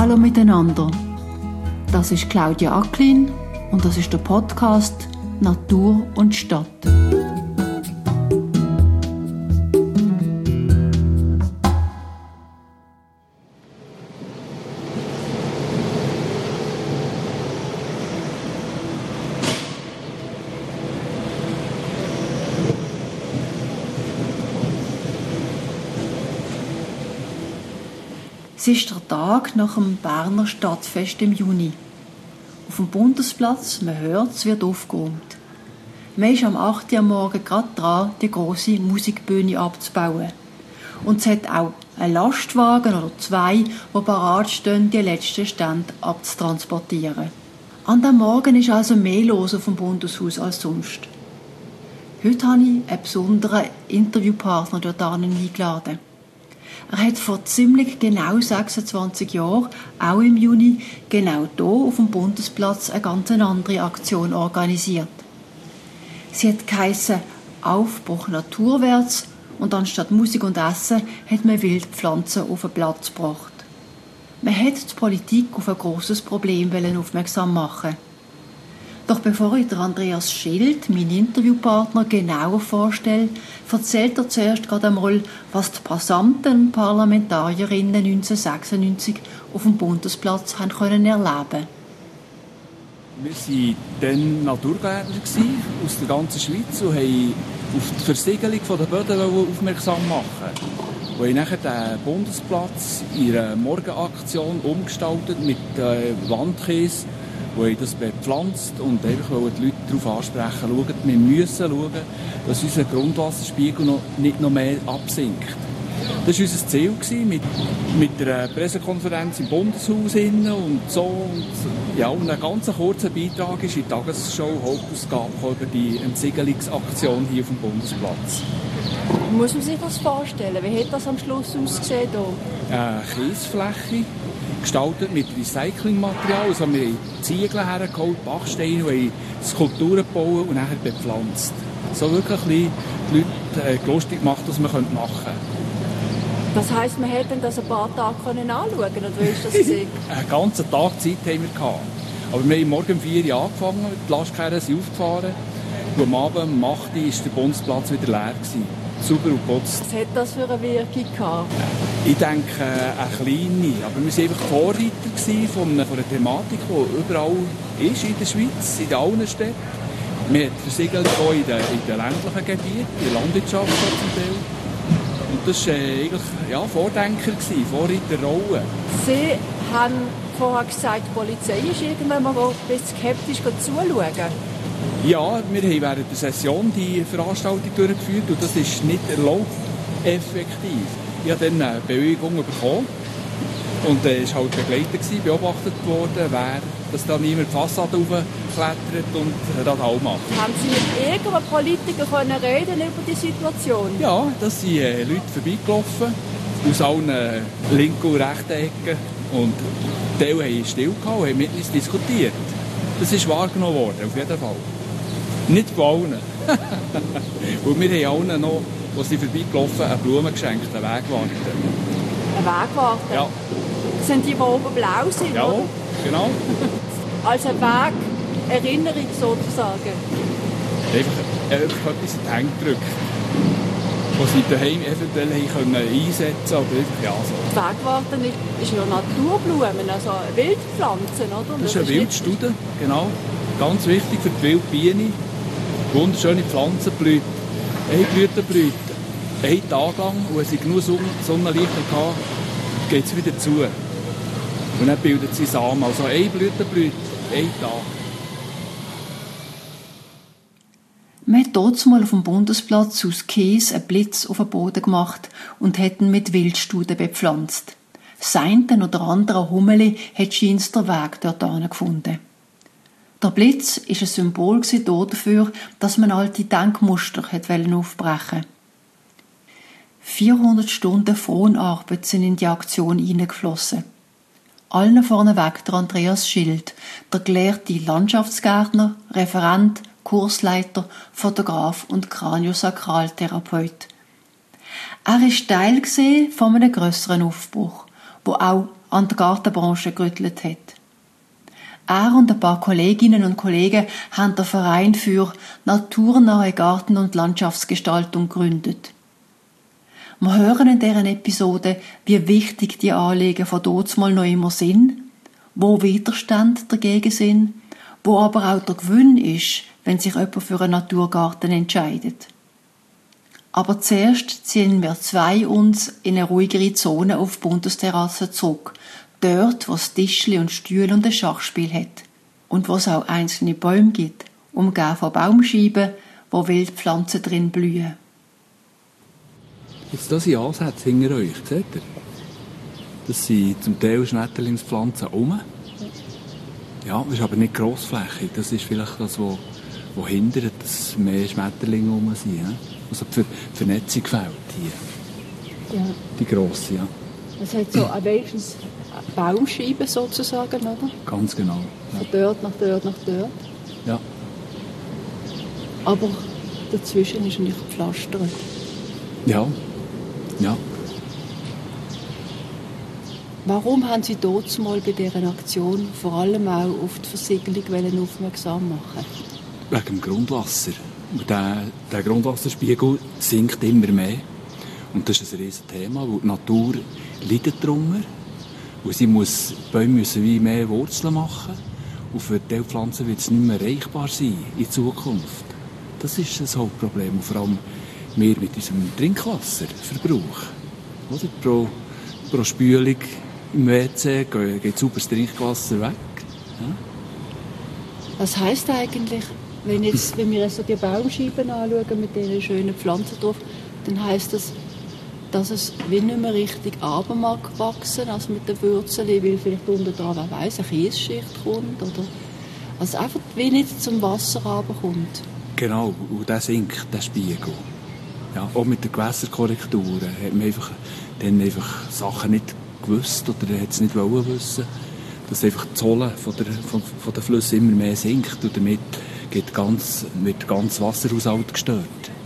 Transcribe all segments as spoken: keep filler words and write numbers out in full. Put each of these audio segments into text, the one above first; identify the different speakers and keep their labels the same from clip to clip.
Speaker 1: Hallo miteinander. Das ist Claudia Acklin und das ist der Podcast Natur und Stadt. Es ist der Tag nach dem Berner Stadtfest im Juni. Auf dem Bundesplatz, man hört, es wird aufgeräumt. Man ist am acht Uhr am Morgen gerade dran, die grosse Musikbühne abzubauen. Und es hat auch einen Lastwagen oder zwei, die parat stehen, die letzten Stände abzutransportieren. An diesem Morgen ist also mehr los auf dem Bundeshaus als sonst. Heute habe ich einen besonderen Interviewpartner dort eingeladen. Er hat vor ziemlich genau sechsundzwanzig Jahren, auch im Juni, genau hier auf dem Bundesplatz eine ganz andere Aktion organisiert. Sie hat geheissen «Aufbruch naturwärts» und anstatt Musik und Essen hat man Wildpflanzen auf den Platz gebracht. Man hat die Politik auf ein grosses Problem aufmerksam machen. Doch bevor ich Andreas Schild, meinen Interviewpartner, genauer vorstelle, erzählt er zuerst gerade einmal, was die Passanten und Parlamentarierinnen neunzehnhundertsechsundneunzig auf dem Bundesplatz haben können erleben.
Speaker 2: Wir waren dann Naturgärtner aus der ganzen Schweiz und haben auf die Versiegelung der Böden aufmerksam machen. Wir haben nachher den Bundesplatz in einer Morgenaktion umgestaltet mit äh, Wandkäse. Wir haben das bepflanzt und einfach die Leute darauf ansprechen, schauen, wir müssen schauen, dass unser Grundwasserspiegel noch, nicht noch mehr absinkt. Das war unser Ziel mit, mit der Pressekonferenz im Bundeshaus und so. Und, ja, und ein ganz kurzer Beitrag ist in die Tagesschau Hauptausgabe über die Entsiegelungsaktion hier auf dem Bundesplatz.
Speaker 3: Wie muss man sich das vorstellen? Wie hat das am Schluss ausgesehen hier?
Speaker 2: Eine Kiesfläche, gestaltet mit Recyclingmaterial. Also wir haben Ziegel hergeholt, Bachsteine, wir haben Skulpturen gebaut und nachher bepflanzt. So wirklich die Leute äh, lustig gemacht, was man machen könnte.
Speaker 3: Das heisst, man hätte das ein paar Tage anschauen können, oder wie ist das gesehen?
Speaker 2: Einen ganzen Tag Zeit haben wir gehabt. Aber wir haben morgen um vier Uhr angefangen, die Lastkarren sind aufgefahren. Und am Abend um acht Uhr war der Bundesplatz wieder leer gewesen. Sauber und putzt.
Speaker 3: Was hat das für eine Wirkung gehabt?
Speaker 2: Ich denke, eine kleine. Aber wir waren einfach Vorreiter von einer, von einer Thematik, die überall ist in der Schweiz, in allen Städten. Wir haben Versiegelung auch in den, in den ländlichen Gebieten, in der Landwirtschaft zum Teil. Und das war äh, eigentlich ja, Vordenker, Vorreiterrolle.
Speaker 3: Sie haben vorher gesagt, die Polizei ist irgendwann mal ein bisschen skeptisch zuschauen.
Speaker 2: Ja, wir haben während der Session die Veranstaltung durchgeführt und das ist nicht erlaubt, effektiv. Ich habe dann eine Bewilligung bekommen und er war halt begleitet, beobachtet worden, wer dass da niemand die Fassade hochklettert und das auch macht.
Speaker 3: Haben Sie mit irgendeinem Politiker können reden über die Situation?
Speaker 2: Ja, da sind äh, Leute vorbeigelaufen, aus allen äh, linken und rechten Ecken und Teile haben still gehabt und haben mit uns diskutiert. Das ist wahrgenommen worden, auf jeden Fall. Nicht von allen. Und wir haben allen noch, als sie vorbeigelaufen, eine Blume geschenkt, einen Wegwarte.
Speaker 3: Ein Wegwarte?
Speaker 2: Ja.
Speaker 3: Das sind die, die oben blau sind,
Speaker 2: ja,
Speaker 3: oder?
Speaker 2: Genau.
Speaker 3: Als eine Wegerinnerung sozusagen?
Speaker 2: Einfach, einfach etwas in die Hände gedrückt, was sie daheim eventuell haben einsetzen können. Ja, so.
Speaker 3: Die Wegwarte ist ja Naturblumen, also Wildpflanzen, oder?
Speaker 2: Das ist eine Wildstudie, genau. Ganz wichtig für die Wildbiene. Wunderschöne Pflanzen blüht. Eine Blüte blüht einen Tag lang und wenn sie genug Sonnenlicht hatte, geht es wieder zu. Und dann bildet sie Samen. Also eine Blüte blüht einen Tag.
Speaker 1: Man hat dort mal auf dem Bundesplatz aus Käse einen Blitz auf den Boden gemacht und hat ihn mit Wildstuden bepflanzt. Das eine oder andere Hummeli hat scheinbar den Weg dorthin gefunden. Der Blitz war ein Symbol dafür, dass man alte Denkmuster aufbrechen wollte. vierhundert Stunden Fronarbeit sind in die Aktion hineingeflossen. Allen vorneweg der Andreas Schild, der gelehrte Landschaftsgärtner, Referent, Kursleiter, Fotograf und Kraniosakraltherapeut. Er war Teil von einem grösseren Aufbruch, wo auch an der Gartenbranche gerüttelt hat. Er und ein paar Kolleginnen und Kollegen haben den Verein für naturnahe Garten- und Landschaftsgestaltung gegründet. Wir hören in dieser Episode, wie wichtig die Anliegen von dazumal noch immer sind, wo Widerstände dagegen sind, wo aber auch der Gewinn ist, wenn sich jemand für einen Naturgarten entscheidet. Aber zuerst ziehen wir zwei uns in eine ruhigere Zone auf die Bundesterrasse zurück, dort, wo es Tischli und Stühle und ein Schachspiel hat und wo es auch einzelne Bäume gibt, umgeben von Baumscheiben, wo Wildpflanzen drin blühen.
Speaker 2: Jetzt das sind Ansätze hinter euch, seht ihr? Das sind zum Teil Schmetterlingspflanzen um. Ja, das ist aber nicht grossflächig. Das ist vielleicht das, was, was hindert, dass mehr Schmetterlinge rum sind. Ja? Also die Vernetzung fehlt hier.
Speaker 3: Ja.
Speaker 2: Die grosse, ja.
Speaker 3: Es hat so ein wenigstens Baumscheiben sozusagen, oder?
Speaker 2: Ganz genau. Ja.
Speaker 3: Von dort nach dort nach dort.
Speaker 2: Ja.
Speaker 3: Aber dazwischen ist nicht gepflastert.
Speaker 2: Ja. Ja.
Speaker 3: Warum haben Sie dort mal bei dieser Aktion vor allem auch auf die Versiegelung aufmerksam machen?
Speaker 2: Wegen dem Grundwasser. Der, der Grundwasserspiegel sinkt immer mehr. Und das ist ein riesiges Thema, weil die Natur leidet darunter. Und sie muss, die Bäume müssen wie mehr Wurzeln machen. Und für diese Pflanzen wird es nicht mehr erreichbar sein in Zukunft. Das ist das Hauptproblem. Und vor allem wir mit unserem Trinkwasserverbrauch. Oder? Pro, pro Spülung im W C geht sauberes Trinkwasser weg. Ja?
Speaker 3: Was heisst eigentlich, wenn, jetzt, wenn wir so die Baumscheiben anschauen mit diesen schönen Pflanzen drauf, dann heisst das, dass es wie nicht mehr richtig runter mag wachsen, also mit den Wurzeln, weil vielleicht unten dran, wer weiss, eine Kiesschicht kommt, oder? Also einfach wie nicht zum Wasser runterkommt.
Speaker 2: Genau, und der sinkt, der Spiegel. Ja, auch mit den Gewässerkorrekturen hat man einfach, dann einfach Sachen nicht gewusst oder hat es nicht wollen wissen, dass einfach die Zolle von der, von, von der Flüsse immer mehr sinkt und damit geht ganz, wird ganz Wasserhaushalt gestört.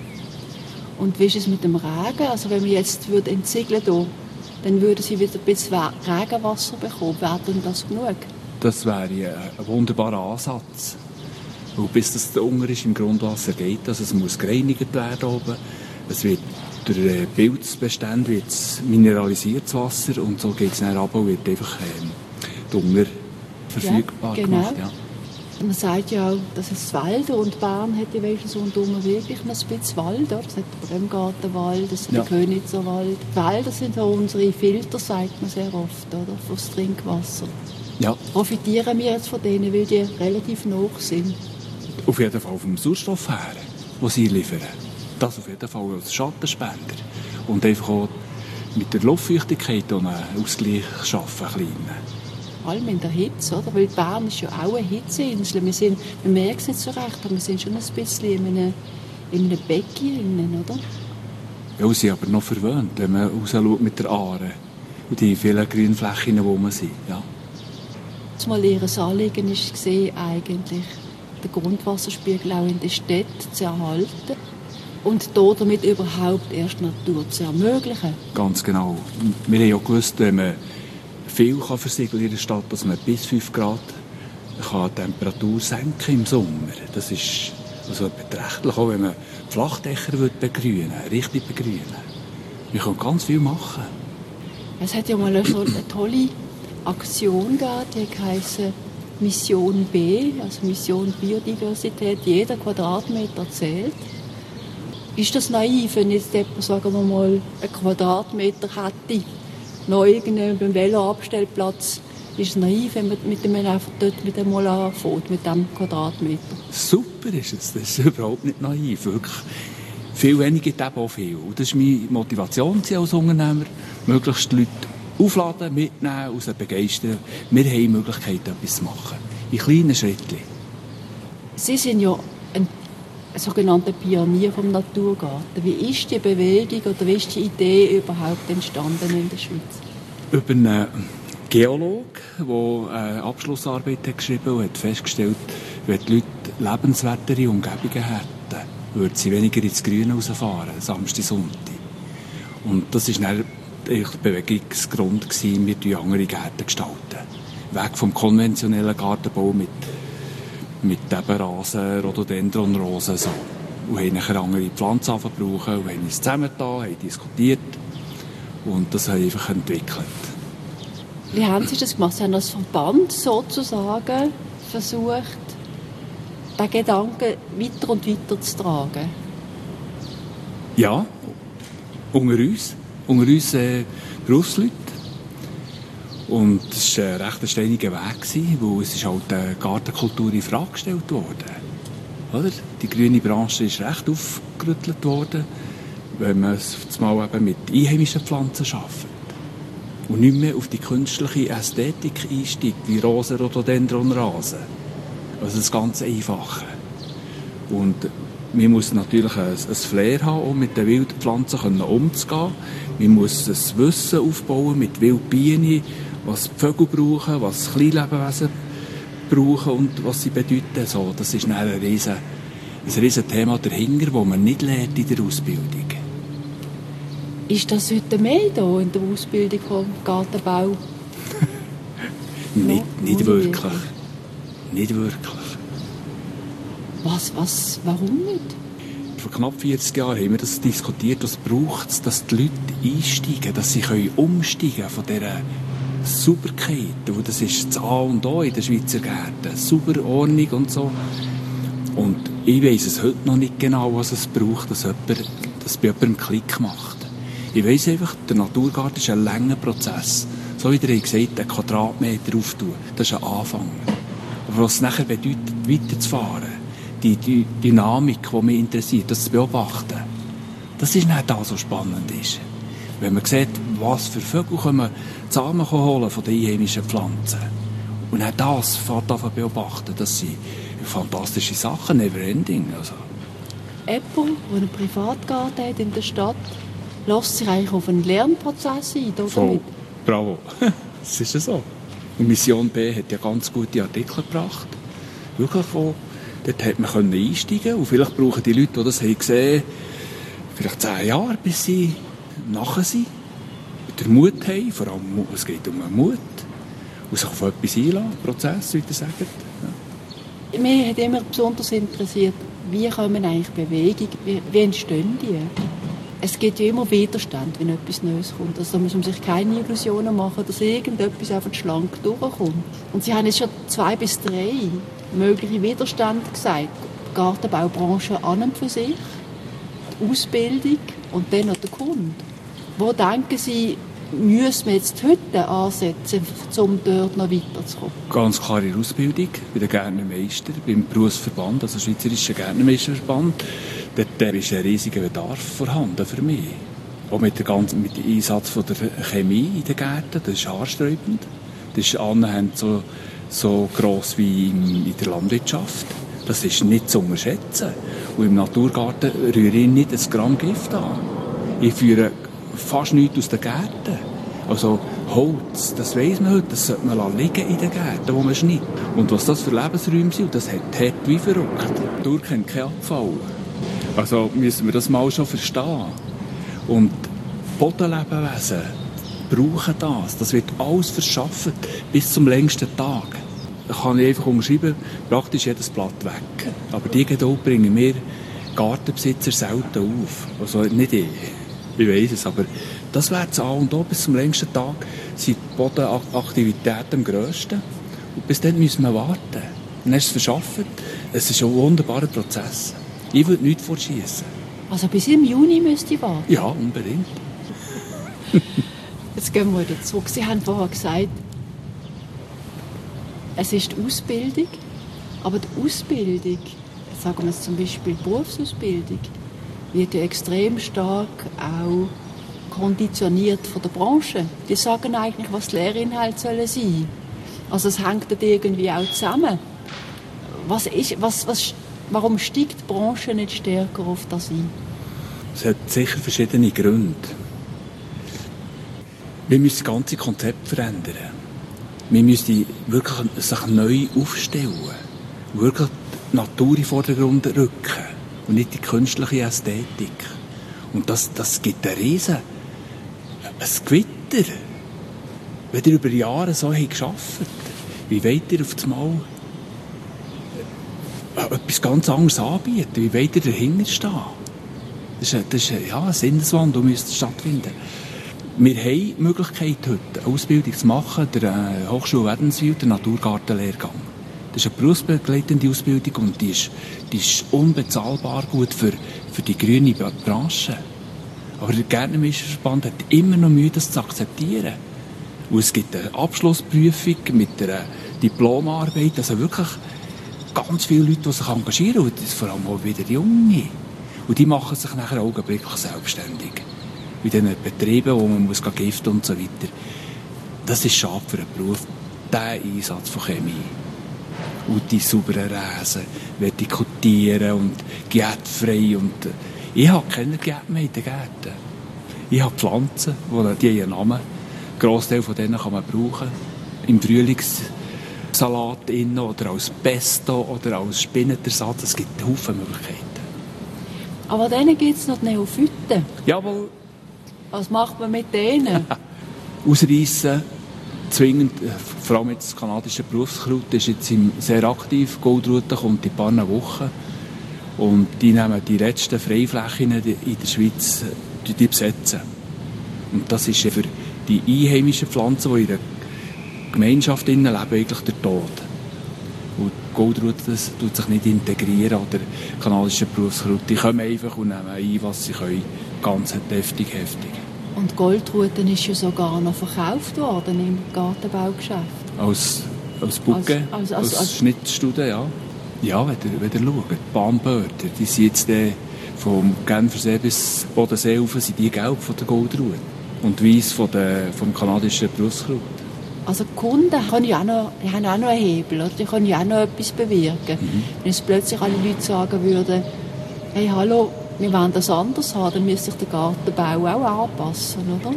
Speaker 3: Und wie ist es mit dem Regen? Also wenn wir jetzt würde entsiegeln hier, dann würden Sie wieder ein bisschen Regenwasser bekommen. Wäre denn das genug?
Speaker 2: Das wäre ein wunderbarer Ansatz. Und bis das da unten ist, im Grundwasser geht, also es muss gereinigt werden oben. Es wird durch Pilzbestände wird mineralisiert, das Wasser, und so geht es dann runter und wird einfach ähm, dunkel verfügbar
Speaker 3: ja, genau.
Speaker 2: gemacht. Ja.
Speaker 3: Man sagt ja auch, dass es Wälder und Bern hat ja wenigstens rundherum wirklich ein bisschen Wald. Oder? Es hat den Bremgartenwald, es hat ja. den Königswald. Die Wälder sind ja unsere Filter, sagt man sehr oft, oder? Für das Trinkwasser.
Speaker 2: Ja.
Speaker 3: Profitieren wir jetzt von denen, weil die relativ nah sind?
Speaker 2: Auf jeden Fall vom Sauerstoff her, den sie liefern. Das auf jeden Fall als Schattenspender. Und einfach auch mit der Luftfeuchtigkeit einen Ausgleich schaffen, kleinen.
Speaker 3: Vor allem in der Hitze, oder? Weil Bern ist ja auch eine Hitzeinsel. Wir, sind, wir merken es nicht so recht, aber wir sind schon ein bisschen in einem, in einem Becken, oder?
Speaker 2: Ja, sie sind aber noch verwöhnt, wenn man rausschaut mit der Aare und die vielen Grünflächen, wo man sind. Ja.
Speaker 3: Zumal ihr Anliegen war eigentlich, den Grundwasserspiegel auch in den Städten zu erhalten und damit überhaupt erst Natur zu ermöglichen. Ganz
Speaker 2: genau. Wir haben ja gewusst, wenn man viel kann versiegeln in der Stadt, dass man bis fünf Grad kann die Temperatur senken im Sommer. Das ist also beträchtlich, auch wenn man Flachdächer begrünen würde, richtig begrünen. Wir können ganz viel machen.
Speaker 3: Es hat ja mal eine, eine tolle Aktion gegeben, die heisst Mission B, also Mission Biodiversität. Jeder Quadratmeter zählt. Ist das naiv, wenn jetzt jemand, sagen wir mal, einen Quadratmeter hätte, noch irgendwo beim Veloabstellplatz? Ist es naiv, wenn man mit dem einfach dort mit dem mal anfängt, mit diesem Quadratmeter?
Speaker 2: Super ist es, das ist überhaupt nicht naiv, wirklich. Viel weniger gibt eben auch viel. Und das ist meine Motivation als Unternehmer, möglichst die Leute aufladen, mitnehmen und sie begeistern. Wir haben die Möglichkeit, etwas zu machen. In kleinen Schritten.
Speaker 3: Sie sind ja ein, ein sogenannter Pionier vom Naturgarten. Wie ist die Bewegung oder wie ist die Idee überhaupt entstanden in der Schweiz?
Speaker 2: Über einen Geologe, der eine Abschlussarbeit hat geschrieben und hat festgestellt, wenn die Leute lebenswertere Umgebungen hätten, würden sie weniger ins Grüne rausfahren, Samstag, Sonntag. Und das ist dann eigentlich der Bewegungsgrund gewesen, wir gestalten andere Gärten gestalten. Weg vom konventionellen Gartenbau mit, mit Rasen, Rhododendronrosen, so. Und haben nachher andere Pflanzen gebraucht und haben uns zusammengetan, haben diskutiert und das haben wir einfach entwickelt.
Speaker 3: Wie haben Sie das gemacht? Sie haben als Verband sozusagen versucht, den Gedanken weiter und weiter zu tragen?
Speaker 2: Ja, unter uns, unter uns äh, Berufsleute. Und es war ein recht steiniger Weg, weil es ist halt die Gartenkultur in Frage gestellt wurde. Oder? Die grüne Branche ist recht aufgerüttelt worden, wenn man es mal eben mit einheimischen Pflanzen arbeitet. Und nicht mehr auf die künstliche Ästhetik einsteigt, wie Rosen, Rhododendronrasen. Also das ganz Einfache. Und man muss natürlich ein, ein Flair haben, um mit den wilden Pflanzen umzugehen. Man muss ein Wissen aufbauen mit Wildbienen, was die Vögel brauchen, was Kleinlebewesen brauchen und was sie bedeuten. So, das ist ein riesen, ein riesen Thema dahinter, das man nicht lernt in der Ausbildung.
Speaker 3: Ist das heute mehr da in der Ausbildung vom Gartenbau?
Speaker 2: nicht,
Speaker 3: No,
Speaker 2: nicht wirklich. Nicht wirklich.
Speaker 3: Was, was, warum nicht?
Speaker 2: Vor knapp vierzig Jahren haben wir das diskutiert, was braucht es, dass die Leute einsteigen, dass sie können umsteigen von dieser Sauberkeit. Das ist das A und O in den Schweizer Gärten. Sauber, Ordnung und so. Und ich weiss es heute noch nicht genau, was es braucht, dass jemand, dass bei jemandem Klick macht. Ich weiss einfach, der Naturgarten ist ein langer Prozess. So wie ihr gesagt, einen Quadratmeter auftun, das ist ein Anfang. Aber was es nachher bedeutet, weiterzufahren, die, die Dynamik, die mich interessiert, das zu beobachten, das ist nicht das, was spannend ist. Wenn man sieht, was für Vögel können Samen holen von den einheimischen Pflanzen. Und auch das fängt an zu beobachten, das sind fantastische Sachen, never ending. Also.
Speaker 3: Jemand, der einen Privatgarten hat in der Stadt, lässt sich eigentlich auf einen Lernprozess ein, oder?
Speaker 2: Voll. Bravo. Das ist ja so. Und Mission B hat ja ganz gute Artikel gebracht. Wirklich, wo dort hat man können einsteigen und vielleicht brauchen die Leute, die das haben gesehen, vielleicht zehn Jahre, bis sie nachher sind. Den Mut haben, vor allem, es geht um den Mut. Und sich auf etwas einlassen, Prozess, wie ihr sagt. Ja.
Speaker 3: Mich hat immer besonders interessiert, wie kommen eigentlich Bewegungen, wie, wie entstehen die? Es gibt ja immer Widerstand, wenn etwas Neues kommt. Also da muss man sich keine Illusionen machen, dass irgendetwas einfach schlank durchkommt. Und Sie haben jetzt schon zwei bis drei mögliche Widerstände gesagt. Die Gartenbaubranche an und für sich, die Ausbildung und dann noch der Kunde. Wo denken Sie, müssen wir jetzt heute ansetzen, um dort noch weiterzukommen?
Speaker 2: Ganz klar in der Ausbildung, bei den Gärtnermeistern, beim Berufsverband, also Schweizerischen Gärtnermeisterverband. Dort ist ein riesiger Bedarf vorhanden für mich. Auch mit, der ganzen, mit dem Einsatz von der Chemie in den Gärten, das ist haarsträubend. Das ist annähernd so, so gross wie in, in der Landwirtschaft. Das ist nicht zu unterschätzen. Und im Naturgarten rühre ich nicht ein Gramm Gift an. Ich führe fast nichts aus den Gärten. Also Holz, das weiss man heute, das sollte man liegen in den Gärten, wo man schneidet. Und was das für Lebensräume sind, das hat hart wie verrückt. Die Natur kennt keinen Abfall. Also müssen wir das mal schon verstehen. Und Bodenlebewesen brauchen das. Das wird alles verschafft bis zum längsten Tag. Da kann ich einfach umschreiben, praktisch jedes Blatt weg. Aber die Geduld bringen wir Gartenbesitzer selten auf. Also nicht ich. Ich weiss es, aber das wäre das A und O. Bis zum längsten Tag sind die Bodenaktivitäten am grössten. Und bis dann müssen wir warten. Und dann ist es verschafft. Es ist ein wunderbarer Prozess. Ich würde nichts vorschießen.
Speaker 3: Also bis im Juni müsst ihr warten?
Speaker 2: Ja, unbedingt.
Speaker 3: Jetzt gehen wir wieder zurück. Sie haben vorher gesagt, es ist die Ausbildung, aber die Ausbildung, sagen wir jetzt zum Beispiel Berufsausbildung, wird ja extrem stark auch konditioniert von der Branche. Die sagen eigentlich, was die Lehrinhalte sollen sein. Also es hängt dort irgendwie auch zusammen. Was ist, was, was, warum steigt die Branche nicht stärker auf das ein?
Speaker 2: Es hat sicher verschiedene Gründe. Wir müssen das ganze Konzept verändern. Wir müssen wirklich sich neu aufstellen. Wirklich die Natur in den Vordergrund rücken. Und nicht die künstliche Ästhetik. Und das, das gibt eine riesen ein Gewitter. Wenn ihr über Jahre so gearbeitet habt, wie wollt ihr auf das Mal etwas ganz anderes anbieten? Wie wollt ihr dahinter stehen? Das ist, das ist ja, ein Sinneswandel, der müsste stattfinden. Wir haben die Möglichkeit, heute eine Ausbildung zu machen, der äh, Hochschule Wädenswil, der Naturgartenlehrgang. Das ist eine berufsbegleitende Ausbildung und die ist, die ist unbezahlbar gut für, für die grüne Branche. Aber der Gärtnermeisterverband hat immer noch Mühe, das zu akzeptieren. Und es gibt eine Abschlussprüfung mit einer Diplomarbeit, also wirklich ganz viele Leute, die sich engagieren, und das vor allem auch wieder Junge. Und die machen sich nachher augenblicklich selbstständig. In diesen Betrieben, wo man muss giften und so weiter. Das ist schade für den Beruf, der Einsatz von Chemie. Und die sauberen Räsen, vertikutieren und gärtfrei. Und ich habe keine Gärten mehr in den Gärten. Ich habe Pflanzen, die haben einen Namen. Ein Grossteil von denen kann man brauchen. Im Frühlingssalat innen oder als Pesto oder als Spinnetersatz. Es gibt Haufen Möglichkeiten.
Speaker 3: Aber denen gibt es noch die Neophyten.
Speaker 2: Jawohl.
Speaker 3: Was macht man mit denen?
Speaker 2: Ausreissen, zwingend, vor allem jetzt das kanadische Berufskraut ist jetzt sehr aktiv. Goldrute kommt in ein paar Wochen. Und die nehmen die letzten Freiflächen in der Schweiz, die, die besetzen. Und das ist für die einheimischen Pflanzen, die in der Gemeinschaft leben, eigentlich der Tod. Und Goldrute das tut sich nicht integrieren oder kanadische Berufskraut. Die kommen einfach und nehmen ein, was sie können. Ganz heftig, heftig.
Speaker 3: Und Goldruten ist ja sogar noch verkauft worden im Gartenbaugeschäft.
Speaker 2: Als, als Bucke, als, als, als, als Schnittstude, ja. Ja, wenn ihr, wenn ihr schaut, die Bahnböden, die sind jetzt äh, vom Genfersee bis Bodensee rauf, sind die gelb von der Goldrute und weiss von der, vom kanadischen Berufskraut.
Speaker 3: Also die Kunden haben ja auch noch, die haben auch noch einen Hebel, oder? Die können ja auch noch etwas bewirken. Mhm. Wenn jetzt plötzlich alle Leute sagen würden, hey, hallo, wir wollen das anders haben, dann müsste sich der Gartenbau auch anpassen, oder?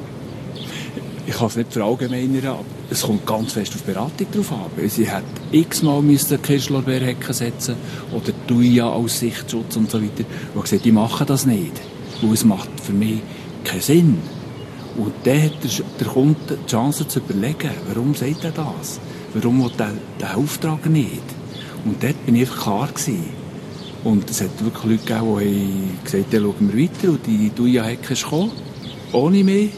Speaker 2: Ich kann es nicht verallgemeinern, aber es kommt ganz fest auf Beratung drauf an. Sie hat x-mal eine Kirschlorbeerhecke setzen oder Thuja als Sichtschutz und so weiter. Und gesagt, die machen das nicht, weil es macht für mich keinen Sinn. Und dann hat der, der Kunde die Chance zu überlegen, warum sagt er das? Warum will er den Auftrag nicht? Und dort bin ich einfach klar gewesen. Und es hat wirklich Leute gegeben, die gesagt haben, schauen wir weiter. Und die Thuja-Hecke ist gekommen, ohne mich.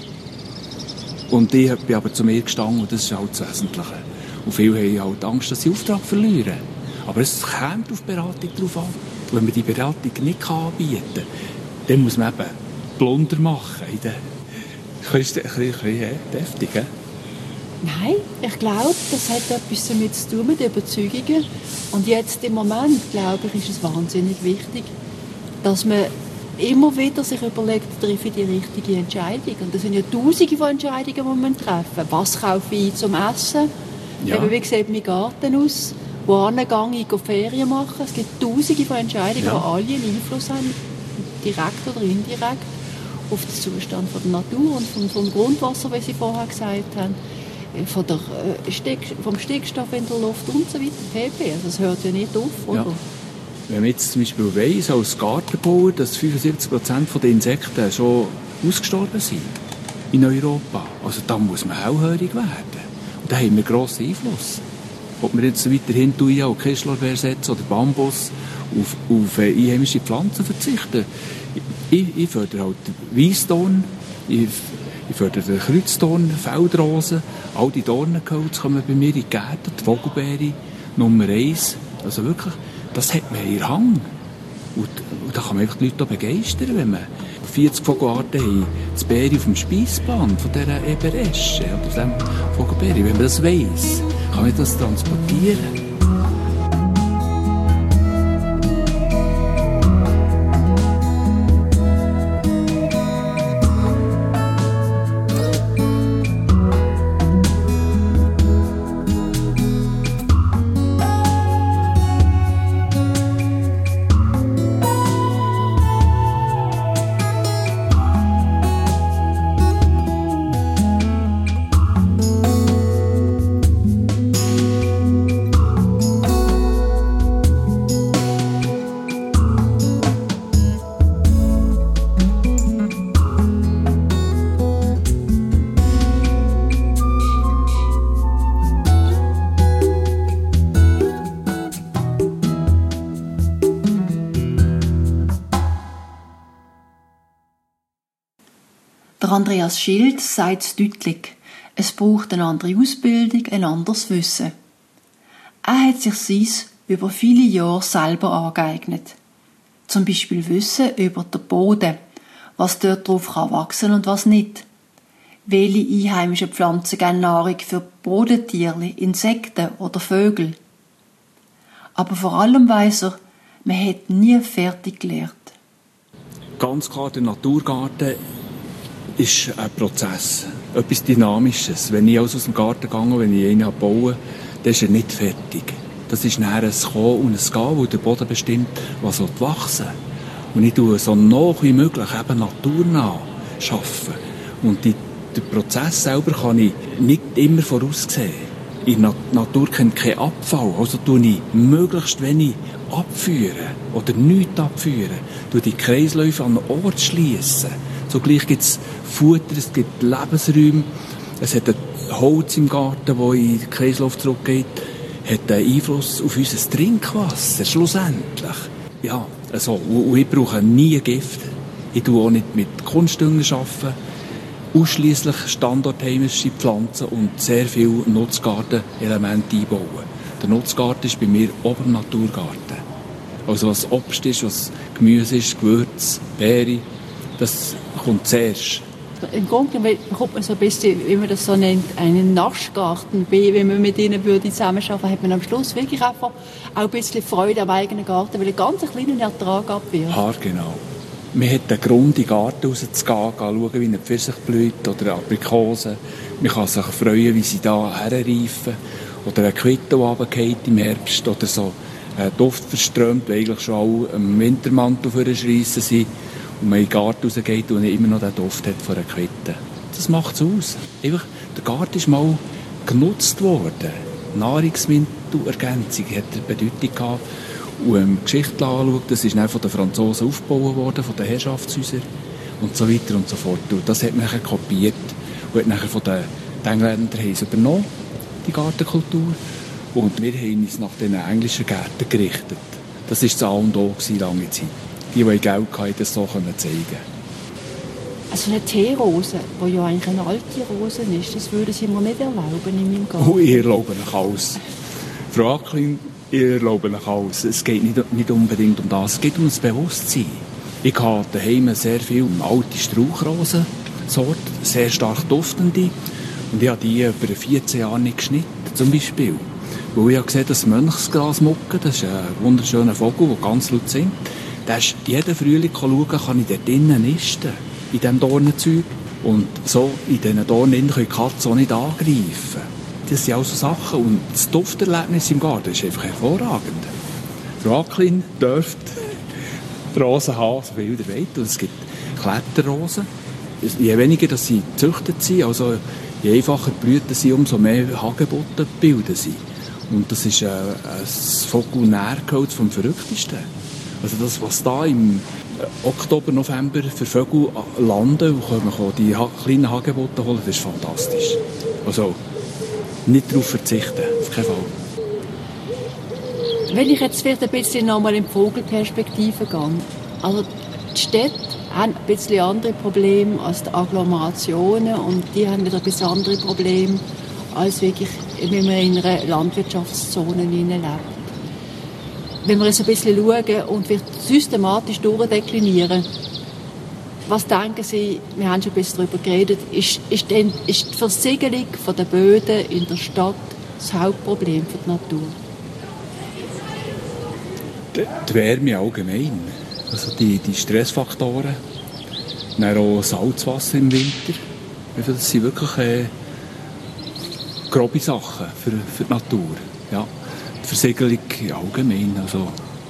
Speaker 2: Und ich bin aber zu mir gestanden und das ist halt das Wesentliche. Und viele haben halt Angst, dass sie Auftrag verlieren. Aber es kommt auf Beratung drauf an. Und wenn man die Beratung nicht anbieten kann, dann muss man eben Plunder machen. Das ist ein bisschen deftig, he?
Speaker 3: Nein, ich glaube, das hat etwas damit zu tun mit Überzeugungen. Und jetzt im Moment, glaube ich, ist es wahnsinnig wichtig, dass man immer wieder sich überlegt, treffe ich die richtige Entscheidung. Und das sind ja tausende von Entscheidungen, die man treffen muss. Was kaufe ich zum Essen? Ja. Eben, wie sieht mein Garten aus? Wohin gehe ich Ferien machen? Es gibt tausende von Entscheidungen, ja, die alle einen Einfluss haben, direkt oder indirekt, auf den Zustand von der Natur und vom, vom Grundwasser, wie Sie vorher gesagt haben, von der, äh, Stick, vom Stickstoff in der Luft und so weiter. pp. Also das hört ja nicht auf, oder?
Speaker 2: Ja. Wenn man jetzt zum Beispiel weiss, als Gartenbauer, dass fünfundsiebzig Prozent der Insekten schon ausgestorben sind in Europa, also da muss man hellhörig werden. Und da haben wir grossen Einfluss. Ob wir jetzt weiterhin Thuja und Kirschlorbeer setzen oder Bambus auf, auf äh, einheimische Pflanzen verzichten. Ich, ich fördere halt Weissdorn, ich, ich fördere den Kreuzdorn, Feldrosen, all die Dornengehölze kommen bei mir in die Gärten, die Vogelbeere, Nummer eins. Also wirklich, das hat man in Hang. Und, und da kann man einfach die Leute begeistern, wenn man vierzig Vogelarten haben, das Beere auf dem Speissband von dieser Eberesche oder dem Vogelbeere. Wenn man das weiss, kann man das transportieren.
Speaker 1: Der Andreas Schild sagt es deutlich. Es braucht eine andere Ausbildung, ein anderes Wissen. Er hat sich dies über viele Jahre selber angeeignet. Zum Beispiel Wissen über den Boden, was dort drauf kann wachsen und was nicht. Welche einheimischen Pflanzen geben Nahrung für Bodentiere, Insekten oder Vögel. Aber vor allem weiss er, man hat nie fertig gelernt.
Speaker 2: Ganz klar, der Naturgarten ist ein Prozess, etwas Dynamisches. Wenn ich also aus dem Garten gehe, wenn ich einen baue, dann ist er nicht fertig. Das ist nachher ein Kommen und ein Gehen, wo der Boden bestimmt, was wachsen soll. Und ich tue so nah wie möglich eben naturnah arbeiten. Und die, den Prozess selber kann ich nicht immer voraussehen. In der Natur kennt kein Abfall, also tue ich möglichst wenig abführen oder nichts abführen. Tue die Kreisläufe an einen Ort schliessen. Zugleich gibt es Futter, es gibt Lebensräume, es hat ein Holz im Garten, das in den Kreislauf zurückgeht, hat einen Einfluss auf unser Trinkwasser, schlussendlich. Ja, also, und ich brauche nie Gift. Ich arbeite auch nicht mit Kunstdünger, ausschliesslich standardheimische Pflanzen und sehr viele Nutzgartenelemente einbauen. Der Nutzgarten ist bei mir ober Naturgarten. Also was Obst ist, was Gemüse ist, Gewürz, Beere, das kommt zuerst.
Speaker 3: Im Grunde bekommt man so ein bisschen, wie man das so nennt, einen Naschgarten. Wenn man mit ihnen würde zusammenarbeiten würde, hat man am Schluss wirklich einfach auch ein bisschen Freude am eigenen Garten, weil ein ganz kleiner Ertrag abwirft.
Speaker 2: Ja, genau. Man hat einen Grund, in den Garten rauszugehen, schauen, wie eine Pfirsich blüht oder Aprikosen. Man kann sich freuen, wie sie da herreifen. Oder ein Quitte, der runterfällt im Herbst. Oder so ein Duft verströmt, der eigentlich schon alle im Wintermantel vorschreissen sind. Und man in den Garten rausgeht und immer noch den Duft hat von einer Quitte. Das macht es aus. Einfach, der Garten ist mal genutzt worden. Nahrungsmittelergänzung hat eine Bedeutung gehabt. Und wenn man die Geschichte anschaut, das ist dann von den Franzosen aufgebaut worden, von den Herrschaftshäusern und so weiter und so fort. Und das hat man dann kopiert und hat dann von den Engländern übernommen, die Gartenkultur. Und wir haben uns nach den englischen Gärten gerichtet. Das war das A und O lange Zeit. Die, die Geld hatten, das so zeigen können.
Speaker 3: Also eine Teerose, die ja eigentlich eine alte Rose ist, das würde Sie mir nicht erlauben in meinem Garten.
Speaker 2: Oh, ich erlaube euch alles. Frau Acklin, ich erlaube euch alles. Es geht nicht, nicht unbedingt um das, es geht um das Bewusstsein. Ich habe daheim sehr viele alte Strauchrosensorten, sehr stark duftende. Und ich habe die über vierzehn Jahre nicht geschnitten, zum Beispiel. Weil ich habe gesehen, dass Mönchsgrasmucke, das ist ein wunderschöner Vogel, der ganz laut singt, der ist jeden Frühling schauen, kann ich dort drinnen nisten, in diesem Dornenzeug. Und so in diesen Dornen können die Katzen auch nicht angreifen. Das sind also Sachen. Und das Dufterlebnis im Garten ist einfach hervorragend. Frau Acklin dürft die Rosen haben, so viel ihr wollt. Und es gibt Kletterrosen. Je weniger dass sie gezüchtet sind, also je einfacher die Blüten sind, umso mehr Hagebutten bilden sie. Und das ist ein, ein Vogelnährgehölz vom Verrücktesten. Also das, was da im Oktober, November für Vögel landen und können die kleinen Hagebutten holen, das ist fantastisch. Also nicht darauf verzichten, auf keinen Fall.
Speaker 3: Wenn ich jetzt vielleicht ein bisschen nochmal in die Vogelperspektive gehe. Also die Städte haben ein bisschen andere Probleme als die Agglomerationen und die haben wieder ein bisschen andere Probleme als wirklich, wenn man in einer Landwirtschaftszone lebt. Wenn wir jetzt ein bisschen schauen und wir systematisch durchdeklinieren, was denken Sie, wir haben schon ein bisschen darüber geredet, ist, ist, denn, ist die Versiegelung der Böden in der Stadt das Hauptproblem für die Natur?
Speaker 2: Die, die Wärme allgemein, also die, die Stressfaktoren, dann auch Salzwasser im Winter, das sind wirklich äh, grobe Sachen für, für die Natur. Ja. Die Versiegelung allgemein, also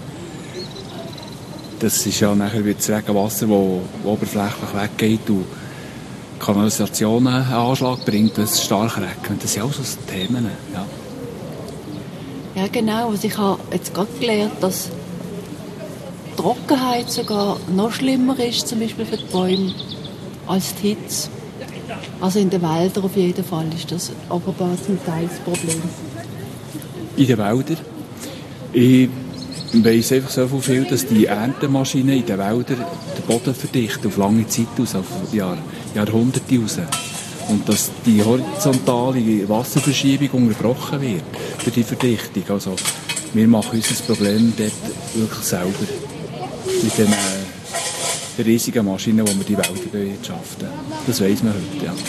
Speaker 2: das ist ja nachher wieder das Regenwasser, das oberflächlich weggeht und Kanalisationen einen Anschlag bringt, wenn es stark regnet. Das sind auch so Themen. Ja,
Speaker 3: ja genau. Also ich habe jetzt gerade gelernt, dass Trockenheit sogar noch schlimmer ist, zum Beispiel für die Bäume, als die Hitze. Also in den Wäldern auf jeden Fall ist das offenbar zum Teil das Problem.
Speaker 2: In den Wäldern? Ich Ich weiss einfach so viel, dass die Erntemaschinen in den Wäldern den Boden verdichten, auf lange Zeit aus, auf Jahr, Jahrhunderte raus. Und dass die horizontale Wasserverschiebung unterbrochen wird durch die Verdichtung. Also, wir machen uns das Problem dort wirklich selber. Mit den äh, riesigen Maschinen, die wir die Wälder bewirtschaften. Das weiss man heute, ja.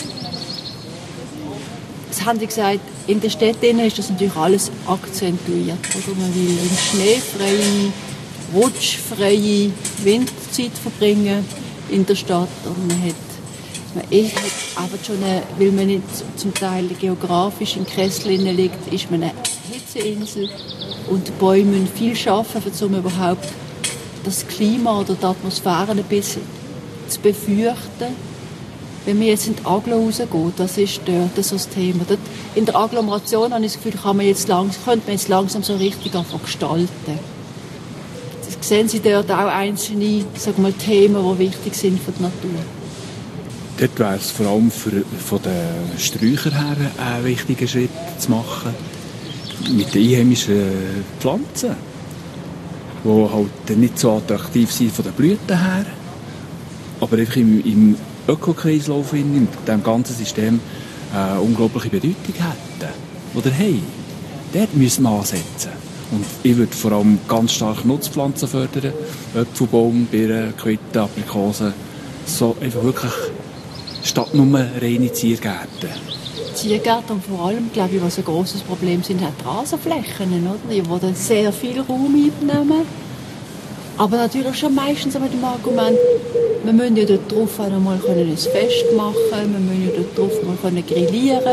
Speaker 3: Das haben Sie gesagt, in den Städten ist das natürlich alles akzentuiert. Oder man will in schneefreie, rutschfreie Winterzeit verbringen in der Stadt. Und man hat, man ist aber schon, eine, weil man nicht zum Teil geografisch in Kessel liegt, ist man eine Hitzeinsel. Und die Bäume müssen viel arbeiten, um überhaupt das Klima oder die Atmosphäre ein bisschen zu befürchten. Wenn wir jetzt in die Aglo rausgehen, das ist dort so das Thema. Dort in der Agglomeration habe ich das Gefühl, kann man jetzt lang, könnte man jetzt langsam so richtig anfangen gestalten. Sehen Sie dort auch einzelne, sag mal, Themen, die wichtig sind für die Natur?
Speaker 2: Dort wäre es vor allem für, von den Sträuchern her ein wichtiger Schritt zu machen. Mit den einheimischen Pflanzen, die halt nicht so attraktiv sind von den Blüten her, aber einfach im, im Ökokreislauf, in diesem ganzen System, eine unglaubliche Bedeutung hätten. Oder haben. Dort müssen wir ansetzen. Und ich würde vor allem ganz stark Nutzpflanzen fördern. Äpfelbaum, Birnen, Quitten, Aprikosen. So einfach wirklich statt nur reine Ziergärten.
Speaker 3: Ziergärten und vor allem, glaube ich, was ein grosses Problem sind, hat die Rasenflächen, oder? Die dann sehr viel Raum einnehmen. Aber natürlich schon meistens mit dem Argument, wir müssen ja dort drauf einmal ein Fest machen, wir müssen ja dort drauf mal grillieren.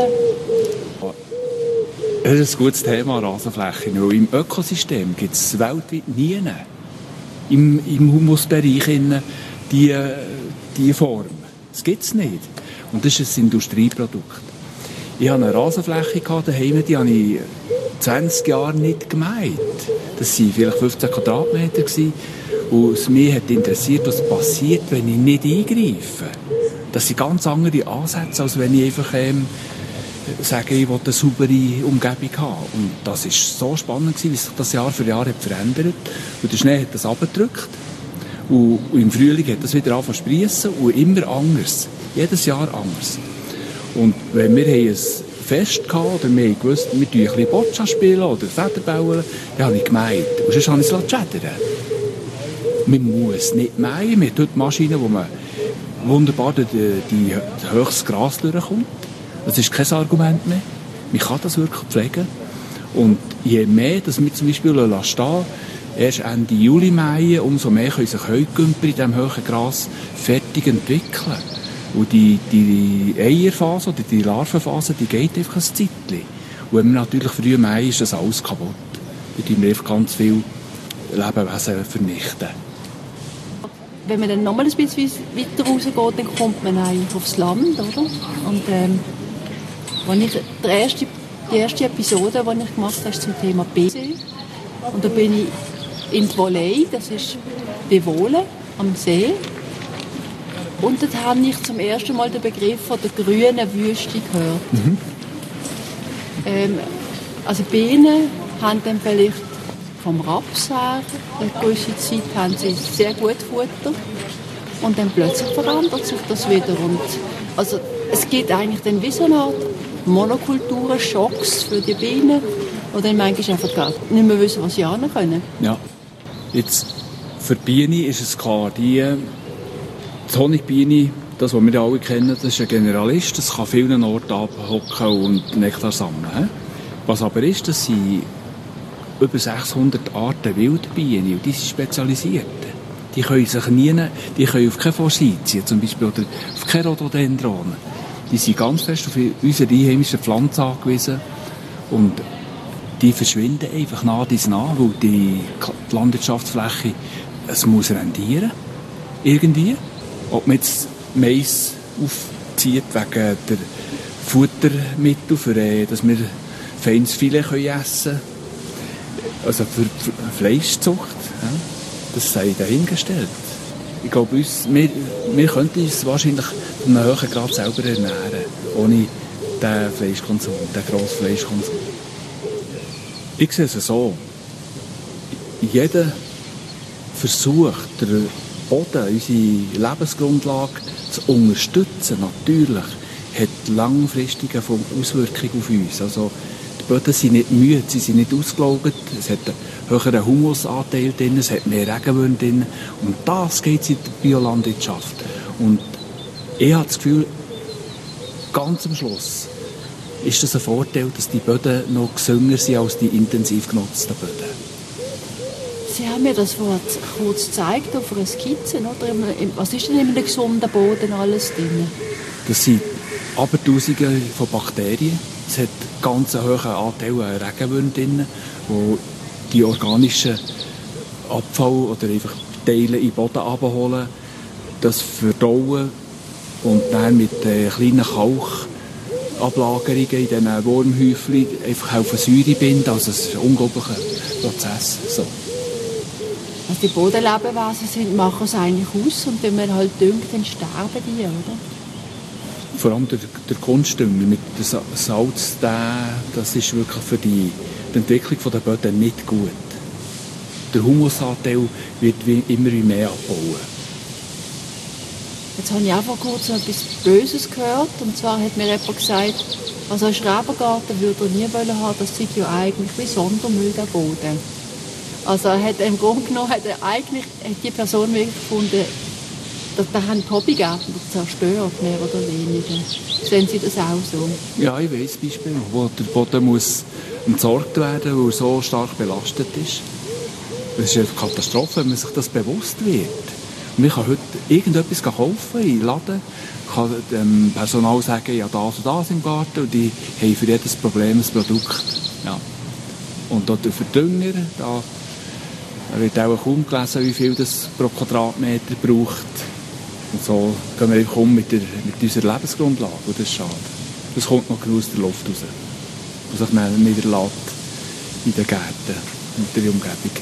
Speaker 2: Das ist ein gutes Thema, Rasenflächen. Weil im Ökosystem gibt es weltweit nie im, im Humusbereich diese die Form. Das gibt es nicht. Und das ist ein Industrieprodukt. Ich hatte eine Rasenfläche daheim, die habe ich zwanzig Jahre nicht gemäht. Das waren vielleicht fünfzehn Quadratmeter. Und es mich hat interessiert, was passiert, wenn ich nicht eingreife. Das sind ganz andere Ansätze, als wenn ich einfach ähm, sage, ich will eine saubere Umgebung haben. Und das war so spannend, wie sich das Jahr für Jahr hat verändert. Und der Schnee hat das abgedrückt. Und, und im Frühling hat das wieder angefangen zu spriessen. Und immer anders. Jedes Jahr anders. Und wenn wir ein Fest hatten, oder wir wussten, wir spielen ein bisschen Boccia spielen oder Federbauen, dann habe ich gemeint. Und sonst habe ich es schädern. Man muss nicht mähen. Man hat dort Maschinen, wo man wunderbar durch die, die, die höchstes Gras durchkommt. Das ist kein Argument mehr. Man kann das wirklich pflegen. Und je mehr, dass wir zum Beispiel stehen, erst Ende Juli mähen, umso mehr können sich Heugümper in diesem hohen Gras fertig entwickeln. Und die, die Eierphase oder die Larvenphase, die geht einfach ein Zeitchen. Und wenn wir natürlich früh mähen, ist das alles kaputt. Da tun wir einfach ganz viele Lebewesen vernichten.
Speaker 3: Wenn man dann noch mal ein bisschen weiter rausgeht, dann kommt man eigentlich aufs Land, oder? Und ähm, wenn ich die erste, die erste Episode, die ich gemacht habe, ist zum Thema Bienen. Und da bin ich in Voley, das ist Bewohlen am See. Und dort habe ich zum ersten Mal den Begriff von der grünen Wüste gehört. Mhm. Ähm, also Bienen haben dann vielleicht vom Raps her, eine gewisse Zeit haben sie sehr gut Futter. Und dann plötzlich verändert sich das wieder. Und also es gibt eigentlich dann wie so eine Art Monokulturen, Schocks für die Bienen. Und dann manchmal einfach gar nicht mehr wissen, was sie annehmen können.
Speaker 2: Ja, jetzt für die Biene ist es klar, die, die Honigbiene, das, was wir alle kennen, das ist ein Generalist, das kann vielen Orten abhocken und Nektar sammeln. Was aber ist, das sind über sechshundert Arten Wildbienen und die sind spezialisiert. Die können sich nie, die können auf keine Forsythien zum Beispiel oder auf keine Rhododendronen. Die sind ganz fest auf unsere einheimischen Pflanzen angewiesen und die verschwinden einfach nach dies nach, weil die Landwirtschaftsfläche, es muss rendieren, irgendwie. Ob man jetzt Mais aufzieht wegen der Futtermittel, für, dass wir feines Filet essen können, also für Fleischzucht, ja, das sei dahingestellt. Ich glaube, uns, wir, wir könnten uns wahrscheinlich in einem hohen Grad selber ernähren, ohne den Fleischkonsum, den grossen Fleischkonsum. Ich sehe es so. jeder Versuch, den Boden, unsere Lebensgrundlage zu unterstützen, natürlich, hat langfristige Auswirkungen auf uns. Also, die Böden sind nicht müde, sie sind nicht ausgelaugt, es hat einen höheren Humusanteil drin, es hat mehr Regenwürmer drin. Und das geht in der Biolandwirtschaft. Und ich habe das Gefühl, ganz am Schluss ist das ein Vorteil, dass die Böden noch gesünder sind als die intensiv genutzten Böden.
Speaker 3: Sie haben mir das Wort kurz gezeigt auf einer Skizze. Oder? Was ist denn in einem gesunden Boden alles drin?
Speaker 2: Das sind Abertausende von Bakterien. Es hat ganz einen hohen Anteil an Regenwürmern drin, die die organischen Abfall oder einfach Teile in den Boden abholen, das verdauen und dann mit äh, kleinen Kalkablagerungen in diesen Wurmhäufchen einfach helfen Säure binden. Also es ist ein unglaublicher Prozess. So.
Speaker 3: Also die Bodenlebewesen sind, machen es eigentlich aus und wenn man halt düngt, dann sterben die, oder?
Speaker 2: Vor allem der, der Kunstdünger mit dem Salz, der, das ist wirklich für die, die Entwicklung der Böden nicht gut. Der Humusanteil wird wie, immer mehr abbauen.
Speaker 3: Jetzt habe ich auch vor kurzem etwas Böses gehört. Und zwar hat mir jemand gesagt, also einen Schrebergarten würde er nie wollen haben, das sei ja eigentlich wie Sondermüll der Boden. Also er hat im Grunde genommen hat er eigentlich hat die Person wirklich gefunden, dass da haben die Hobbygärtner zerstört, mehr oder weniger. Sehen Sie das auch so?
Speaker 2: Ja, ich weiss Beispiel, wo der Boden muss entsorgt werden, weil er so stark belastet ist. Das ist eine Katastrophe, wenn man sich das bewusst wird. Und ich kann heute irgendetwas kaufen im Laden, kann dem Personal sagen, ja das und das im Garten und die haben für jedes Problem ein Produkt. Ja. Und auch der Verdünger, da wird auch kaum gelesen, wie viel das pro Quadratmeter braucht. Und so gehen wir einfach um mit, der, mit unserer Lebensgrundlage. Und das ist schade. Das kommt noch aus der Luft raus. Was sich dann niederlässt in den Gärten und der Umgebung.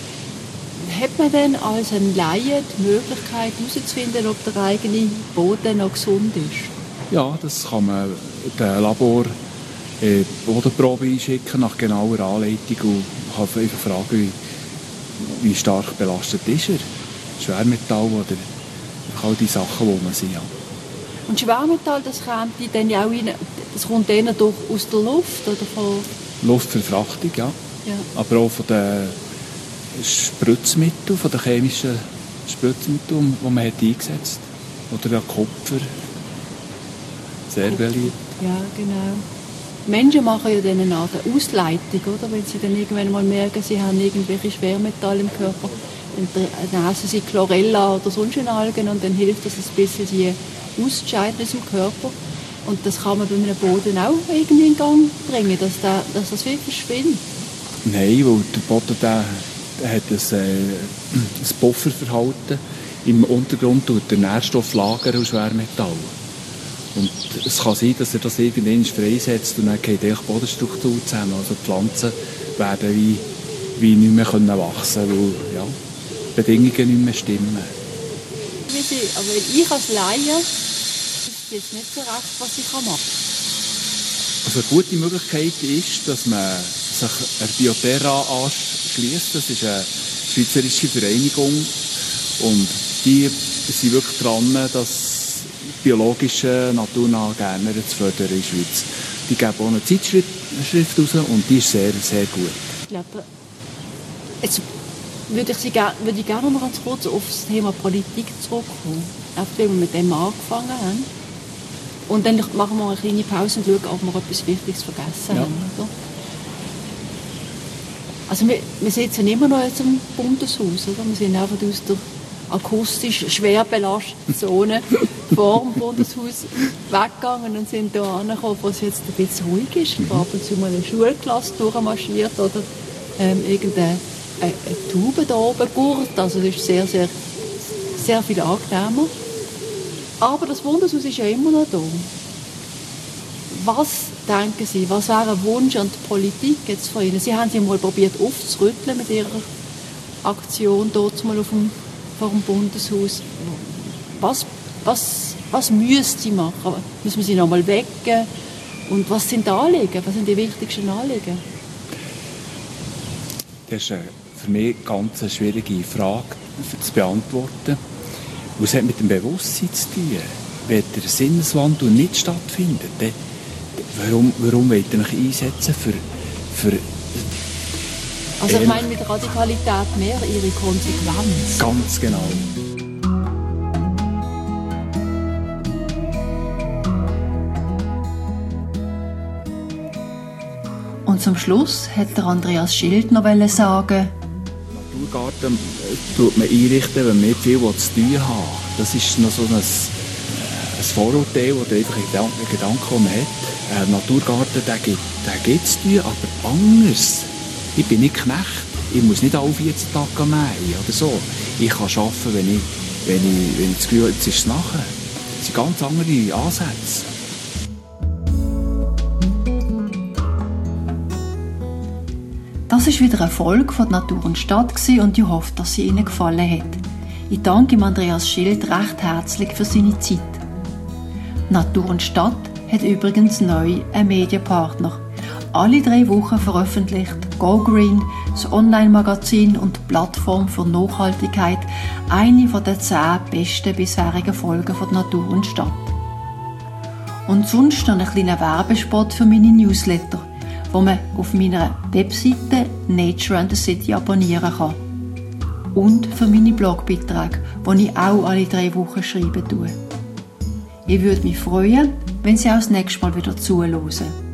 Speaker 3: Hat man denn als ein Laie die Möglichkeit herauszufinden, ob der eigene Boden noch gesund ist?
Speaker 2: Ja, das kann man dem Labor äh, Bodenprobe einschicken nach genauer Anleitung und kann einfach fragen, wie, wie stark belastet ist er. Schwermetall oder all die Sachen, die man sieht. Ja.
Speaker 3: Und Schwermetall, das kommt dann ja auch rein, das kommt dann durch aus der Luft oder von
Speaker 2: Luftverfrachtung, ja.
Speaker 3: ja.
Speaker 2: Aber auch von den Spritzmitteln, von den chemischen Spritzmitteln, die man hat eingesetzt hat. Oder Kupfer. Sehr beliebt.
Speaker 3: Ja, genau. Menschen machen ja dann eine Art Ausleitung, oder? Wenn sie dann irgendwann mal merken, sie haben irgendwelche Schwermetalle im Körper, dann essen sie Chlorella oder sonst Algen und dann hilft das ein bisschen, sie auszuscheiden aus dem Körper. Und das kann man bei einem Boden auch irgendwie in Gang bringen, dass, der, dass das wirklich verschwindet. Nein,
Speaker 2: weil der Boden der, der hat ein, äh, ein Pufferverhalten. Im Untergrund tut der Nährstoff lagern aus Schwermetallen. Und es kann sein, dass er das irgendwann freisetzt und dann geht die Bodenstruktur zusammen. Also die Pflanzen werden wie, wie nicht mehr wachsen können, weil ja, die Bedingungen nicht mehr stimmen.
Speaker 3: Aber ich als Laie ist jetzt nicht so recht, was ich machen kann.
Speaker 2: Also eine gute Möglichkeit ist, dass man sich einer Bioterra anschliesst. Das ist eine schweizerische Vereinigung und die sind wirklich dran, dass biologische, naturnahe Gärtner zu fördern in der Schweiz. Die geben auch eine Zeitschrift raus und die ist sehr, sehr gut.
Speaker 3: Ich glaube, jetzt würde ich, Sie gerne, würde ich gerne noch ganz kurz auf das Thema Politik zurückkommen. Einfach weil wir mit dem angefangen haben. Und dann machen wir eine kleine Pause und schauen, ob wir etwas Wichtiges vergessen ja. haben. Oder? Also wir, wir sitzen immer noch jetzt im Bundeshaus. Oder? Wir sind einfach aus der akustisch schwer belasteten Zone vor dem Bundeshaus weggegangen und sind hier angekommen, wo es jetzt ein bisschen ruhig ist. Mhm. Ab und zu mal eine Schulklasse durchmarschiert oder ähm, irgendeine eine, eine Taube da oben gurt. Also es ist sehr, sehr, sehr viel angenehmer. Aber das Bundeshaus ist ja immer noch da. Was denken Sie, was wäre ein Wunsch an die Politik jetzt von Ihnen? Sie haben sie mal probiert aufzurütteln mit Ihrer Aktion dort mal auf dem, vor dem Bundeshaus. Was, was, was müsste sie machen? Müssen wir sie noch mal wecken? Und was sind die Anliegen? Was sind die wichtigsten Anliegen?
Speaker 2: Das ist eine für mich ganz eine schwierige Frage zu beantworten. Und es hat mit dem Bewusstsein zu tun. Wenn der Sinneswandel nicht stattfindet, dann, warum, warum wollt ihr euch einsetzen für, für
Speaker 3: Also ich meine mit Radikalität mehr ihre Konsequenz.
Speaker 2: Ganz genau.
Speaker 1: Und zum Schluss hat der Andreas Schild noch sagen,
Speaker 2: Naturgarten tut man einrichten, wenn man nicht viel zu tun hat. Das ist noch so ein, ein Vorurteil oder einfach ein Gedanke, den man hat. Ein Naturgarten, der gibt, der gibt es zu tun, aber anders. Ich bin nicht Knecht. Ich muss nicht alle vierzehn Tage mähen oder so. Ich kann arbeiten, wenn ich, wenn ich, wenn ich das Gefühl habe, jetzt ist es nachher. Das sind ganz andere Ansätze.
Speaker 1: Das war wieder eine Folge von Natur und Stadt und ich hoffe, dass sie Ihnen gefallen hat. Ich danke Andreas Schild recht herzlich für seine Zeit. Natur und Stadt hat übrigens neu einen Medienpartner. Alle drei Wochen veröffentlicht Go Green, das Online-Magazin und die Plattform für Nachhaltigkeit, eine von den zehn besten bisherigen Folgen von Natur und Stadt. Und sonst noch einen kleinen Werbespot für meine Newsletter, wo man auf meiner Webseite Nature and the City abonnieren kann. Und für meine Blogbeiträge, die ich auch alle drei Wochen schreiben tue. Ich würde mich freuen, wenn Sie auch das nächste Mal wieder zuhören.